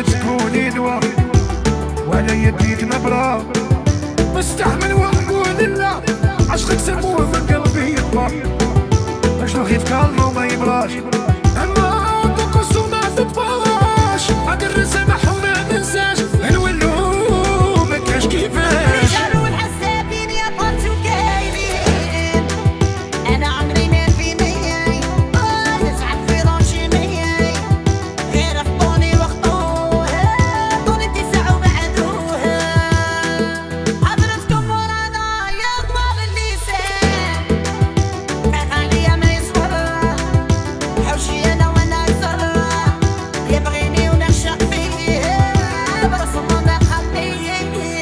تكوني دوا وعلى يديك نبرة مستحمل ونقول لا عشقك سموه من قلبي يطلع باش نغيب كالمو ما يبراش اما طقس وما تطفاش عاد الرسمح وما ننساش نولو ما كاش كيفاش رجال والحسابين يا طنط وكاينين انا عمري ما فيني نسعد في رانشيني غير خطوني وخطوها طولي تسع وبعدوها حضرتكم ورانا يضمر اللسان خاف عليا ما يصبر حوشي انا وانا اكثر يبغيني ونعشق فيه برسم ما خليه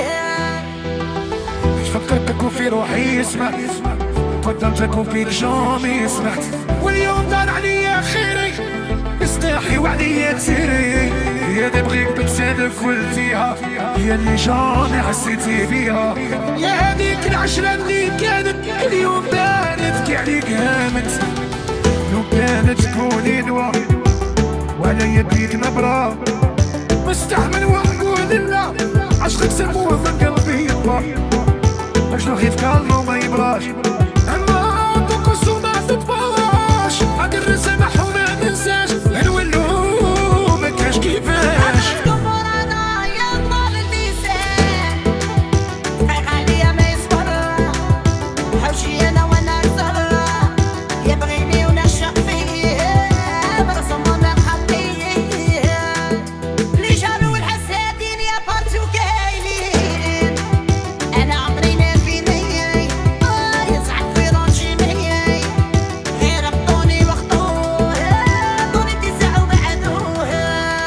فكرتك وفي روحي يسمع قدمتك وفيك جامي سمعت واليوم دار عليا خيري استاحي وعليا تسيري هي اللي بغيك بلسانك قلتيها هي اللي جامي حسيتي بيها يا هذيك العشرة اللي كانت اليوم بانت كي عليك هامت لو كانت تكوني دوا وعلى يديك نبرة مستحمل ونقول لا عشقك سموه من قلبي يطلع باش نغيب كالمو ما يبراش اما طقس وما تطفاش عاد الرسمح وما ننساش نولو ما كاش كيفاش حضرتكم ورانا يضمر اللسان خايف عليا ما يصبر حوشي انا وانا اكثر يبغيني ونعشق فيه برسم ما نخليه رجال والحسادين يا طنط وكاينين انا عمري ما فيني يسعد في رانشيني غير خطوني وخطوها طولي تسع وبعدوها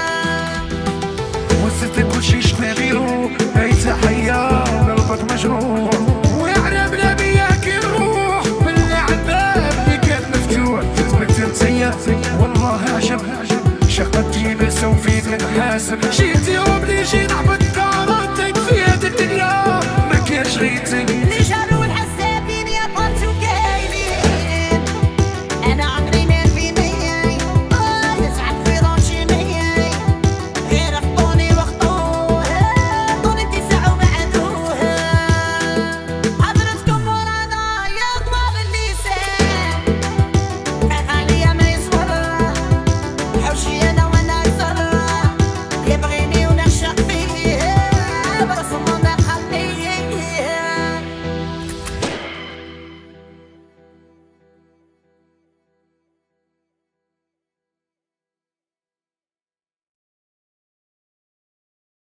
وصلت لك كلشي شفنا غيرو اي تحية وقلبك مجروح وعرفنا بيا كي نروح بالله عالباب اللي كان مفتوح تثبت انتيا والله عجب شقتي بس وفيك نحاسب جيتي وبلي جي نعبد كرامتك في هاد الدنيا ما كانش غيتك